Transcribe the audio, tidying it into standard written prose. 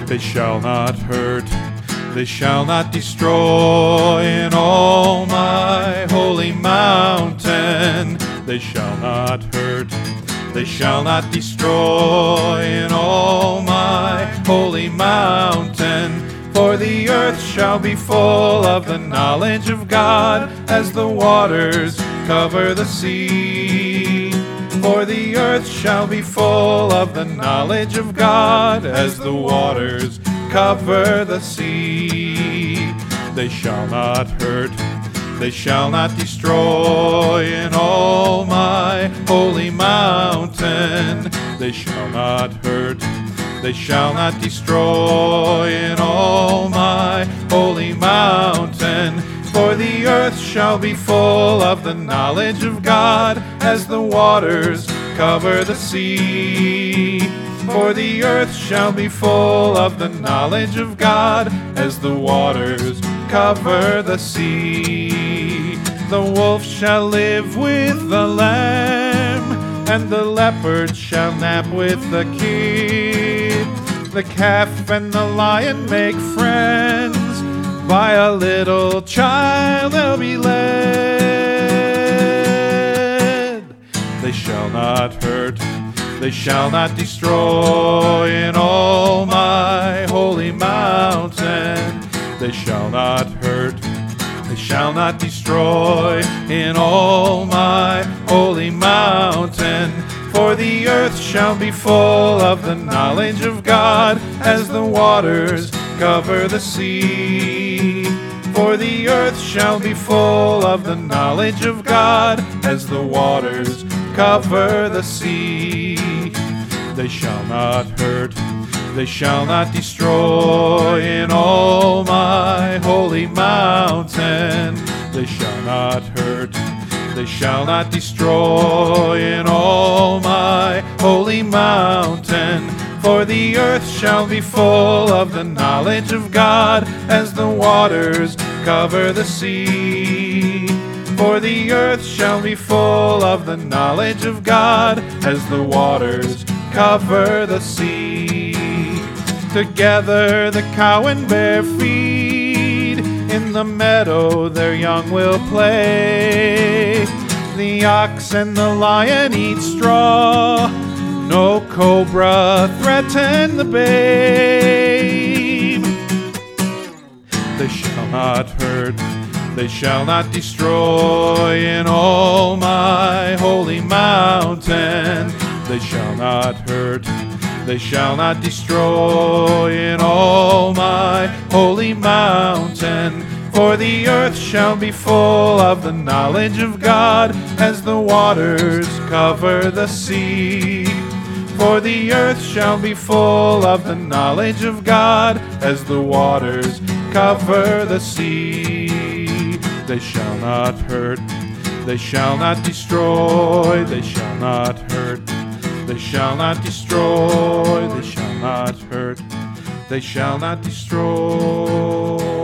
They shall not hurt, they shall not destroy in all my holy mountain. They shall not hurt, they shall not destroy in all my holy mountain. For the earth shall be full of the knowledge of God as the waters cover the sea. For the earth shall be full of the knowledge of God as the waters cover the sea. They shall not hurt, they shall not destroy in all my holy mountain. They shall not hurt, they shall not destroy in all my holy mountain. For the earth shall be full of the knowledge of God as the waters cover the sea. For the earth shall be full of the knowledge of God as the waters cover the sea. The wolf shall live with the lamb, and the leopard shall nap with the kid. The calf and the lion make friends, by a little child they'll be led. They shall not hurt, they shall not destroy in all my holy mountain. They shall not hurt, they shall not destroy in all my holy mountain. For the earth shall be full of the knowledge of God as the waters cover the sea. For the earth shall be full of the knowledge of God as the waters cover the sea. They shall not hurt, they shall not destroy in all my holy mountain. They shall not hurt, they shall not destroy in all my holy mountain. For the earth shall be full of the knowledge of God as the waters cover the sea. For the earth shall be full of the knowledge of God as the waters cover the sea. Together the cow and bear feed, in the meadow their young will play. The ox and the lion eat straw, no cobra threaten the babe. They shall not hurt, they shall not destroy in all my holy mountain. They shall not hurt, they shall not destroy in all my holy mountain. For the earth shall be full of the knowledge of God as the waters cover the sea. For the earth shall be full of the knowledge of God as the waters cover the sea. They shall not hurt, they shall not destroy, they shall not hurt, they shall not destroy, they shall not hurt, they shall not destroy.